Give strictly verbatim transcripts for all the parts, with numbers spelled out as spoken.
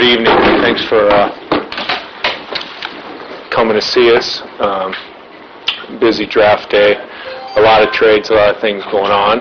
good evening. Thanks for uh, coming to see us. Um, busy draft day. A lot of trades, a lot of things going on.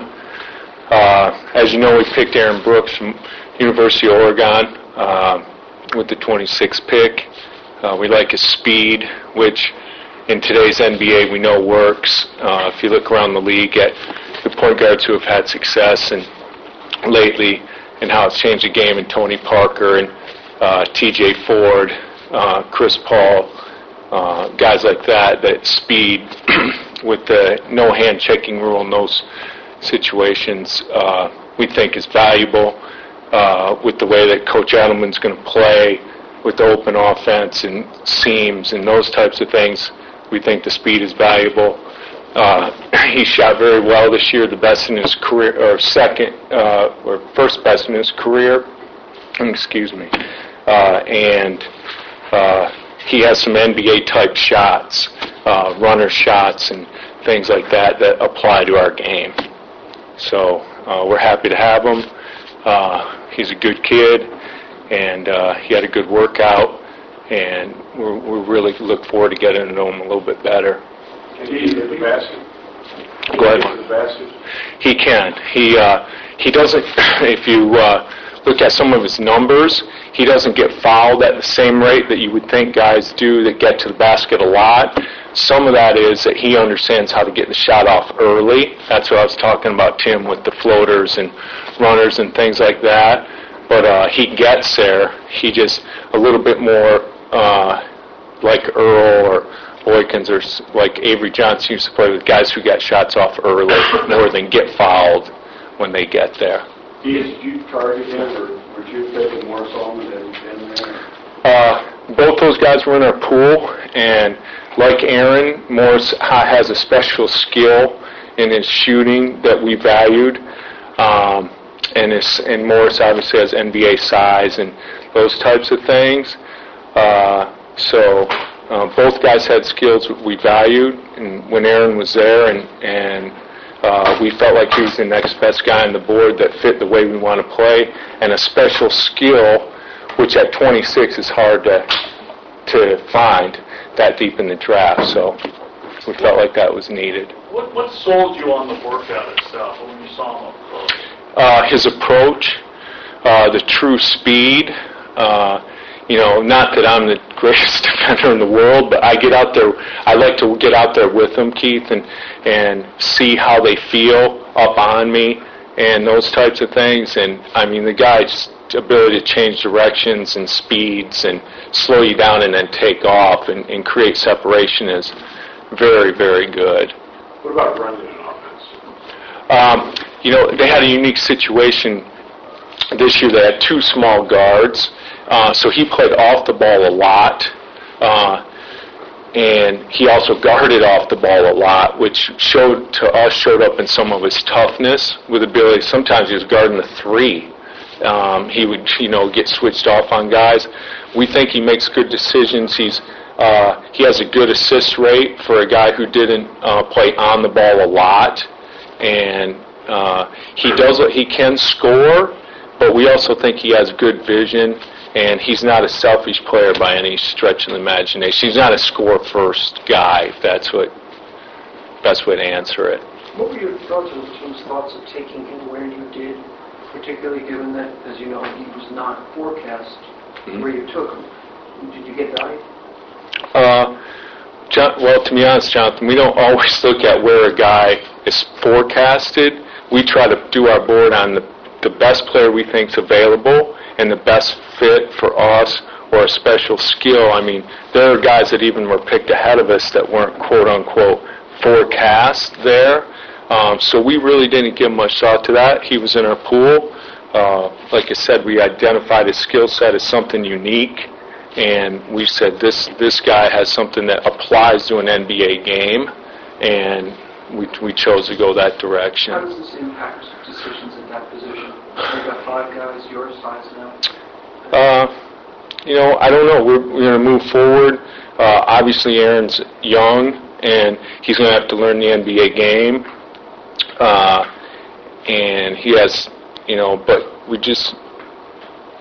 Uh, as you know, we picked Aaron Brooks from University of Oregon uh, with the twenty-sixth pick. Uh, we like his speed, which in today's N B A we know works. Uh, if you look around the league at the point guards who have had success and lately, and how it's changed the game, and Tony Parker and uh, T J Ford, uh, Chris Paul, uh, guys like that, that speed with the no hand checking rule in those situations, uh, we think is valuable. Uh, with the way that Coach Edelman's going to play with the open offense and seams and those types of things, we think the speed is valuable. Uh, he shot very well this year, the best in his career, or second, uh, or first best in his career. Excuse me. Uh, and uh, he has some N B A type shots, uh, runner shots, and things like that that apply to our game. So uh, we're happy to have him. Uh, he's a good kid, and uh, he had a good workout, and we're, we really look forward to getting to know him a little bit better. Can he hit the basket? Go ahead. Hit the basket? He can. He uh, he doesn't. If you uh, look at some of his numbers, he doesn't get fouled at the same rate that you would think guys do that get to the basket a lot. Some of that is that he understands how to get the shot off early. That's what I was talking about, Tim, with the floaters and runners and things like that. But uh, he gets there. He just a little bit more uh, like Earl or Boykins or like Avery Johnson used to play with, guys who got shots off early more than get fouled when they get there. Did you target him, or were you picking more Solomon than him there? Uh, both those guys were in our pool, and like Aaron, Morris has a special skill in his shooting that we valued, um, and, his, and Morris obviously has N B A size and those types of things. Uh, so. Uh, both guys had skills we valued, and when Aaron was there, and, and uh, we felt like he was the next best guy on the board that fit the way we want to play, and a special skill, which at twenty-six is hard to to find that deep in the draft. So we felt like that was needed. What, what sold you on the workout itself when you saw him up close? Uh, his approach, uh, the true speed. Uh, You know, not that I'm the greatest defender in the world, but I get out there. I like to get out there with them, Keith, and and see how they feel up on me and those types of things. And I mean, the guy's ability to change directions and speeds and slow you down and then take off and, and create separation is very, very good. What about running an offense? Um, you know, they had a unique situation this year. They had two small guards. Uh, so he played off the ball a lot, uh, and he also guarded off the ball a lot, which showed to us showed up in some of his toughness with ability. Sometimes he was guarding the three. Um, he would, you know, get switched off on guys. We think he makes good decisions. He's uh, he has a good assist rate for a guy who didn't uh, play on the ball a lot, and uh, he does. He can score, but we also think he has good vision. And he's not a selfish player by any stretch of the imagination. He's not a score-first guy, if that's what best way to answer it. What were your thoughts on the team's thoughts of taking him where you did, particularly given that, as you know, he was not forecast mm-hmm. where you took him? Did you get value? Uh, John, well, to be honest, Jonathan, we don't always look at where a guy is forecasted. We try to do our board on the, the best player we think is available and the best fit for us or a special skill. I mean, there are guys that even were picked ahead of us that weren't quote-unquote forecast there. Um, so we really didn't give much thought to that. He was in our pool. Uh, like I said, we identified his skill set as something unique, and we said this this guy has something that applies to an N B A game, and we we chose to go that direction. How does this impact decisions at that position? You've got five guys your size now. Uh, you know, I don't know. We're, we're going to move forward. Uh, obviously, Aaron's young, and he's going to have to learn the N B A game. Uh, and he has, you know, but we just,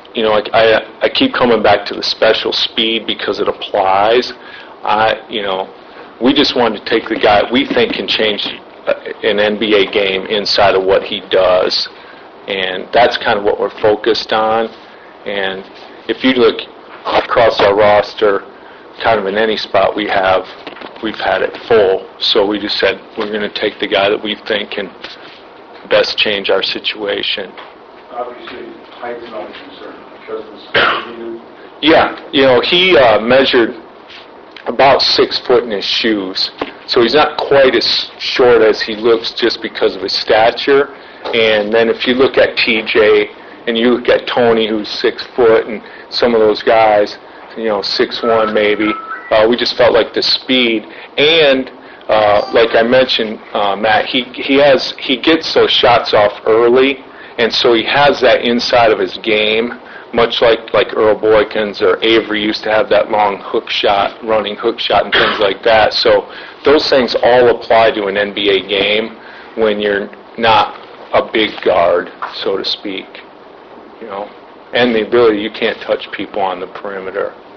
you know, I, I, I keep coming back to the special speed because it applies. I, you know, we just wanted to take the guy we think can change an N B A game inside of what he does, and that's kind of what we're focused on. And if you look across our roster, kind of in any spot we have, we've had it full. So we just said we're going to take the guy that we think can best change our situation. Obviously, height's not a concern because of the speed he is. Yeah, you know, he uh, measured about six foot in his shoes. So he's not quite as short as he looks just because of his stature. And then if you look at T J and you look at Tony, who's six foot, and some of those guys, you know, six one maybe, uh, we just felt like the speed. And uh, like I mentioned, uh, Matt, he he has he gets those shots off early, and so he has that inside of his game, much like, like Earl Boykins or Avery used to have that long hook shot, running hook shot and things like that. So those things all apply to an N B A game when you're not a big guard, so to speak. You know, and the ability, you can't touch people on the perimeter.